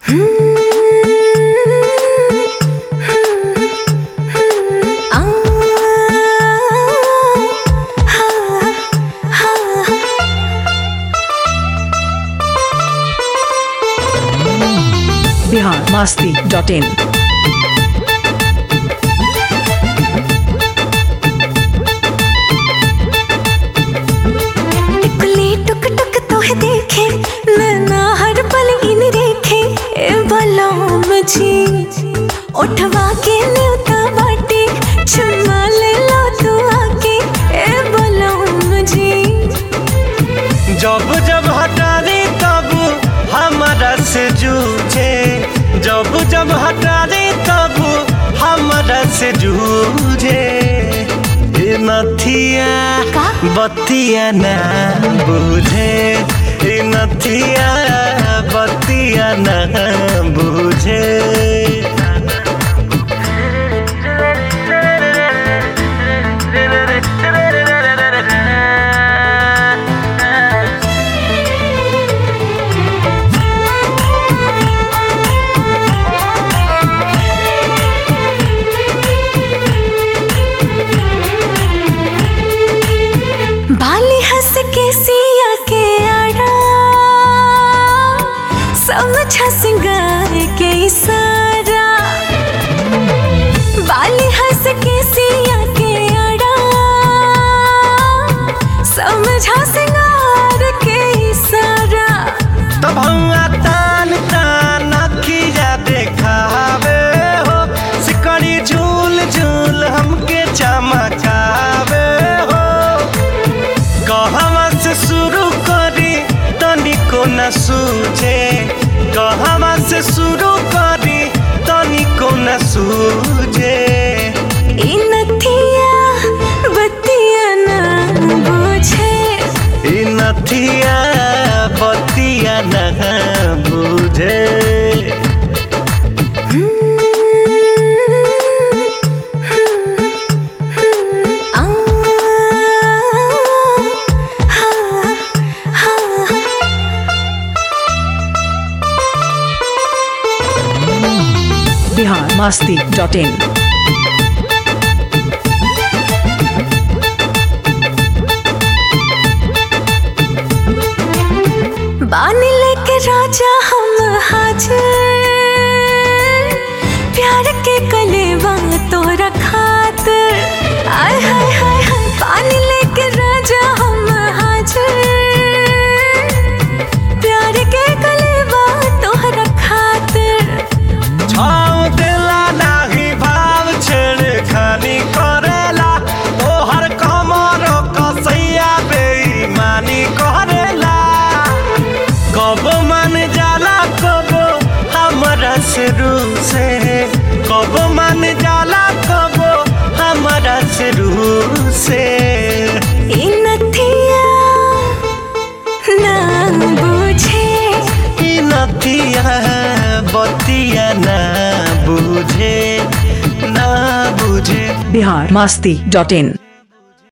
biharmasti.in उठवा के न्योता बाटे चुमा ले लो तू आके ए बलम जी। जब जब हटारी तब हमारा से जूझे, जब जब हटारी तब हमारा से जूझे। नथिया बतिया ना बुझे, नथिया बतिया ना बुझे। बाली हंस के सिया के आड़ा समझा सिंगार के इशारा। बाली हंस के सिया के आड़ा समझा सिंगार के इशारा। तब तान तान अखिया देखावे हो, सिकड़ी झूल झूल हमके चमकावे हो। कहवा से शुरू करी तनिको न सूझे, कहवा से शुरू करी तनिको न सूझे। नथिया बतिया ना बुझे, नथिया बतिया न बुझे। biharmasti.in बानी लेके राजा हम हाजिर, प्यार के कलेवा तोरा खातिर। आय हाय हाय हाय बानी लेके राजा हम हाजिर, प्यार के कलेवा तोरा खातिर। छाँव देला नाही भाव छेड़खानी करेला, तोहर कमर कसैया बेईमानी करेला। कब मन जाला कब हमारा से रूसे, कब मन जाला कब हमारा से रूसे। नथिया ना बुझे, नथिया बतिया ना बुझे, ना बुझे। biharmasti.in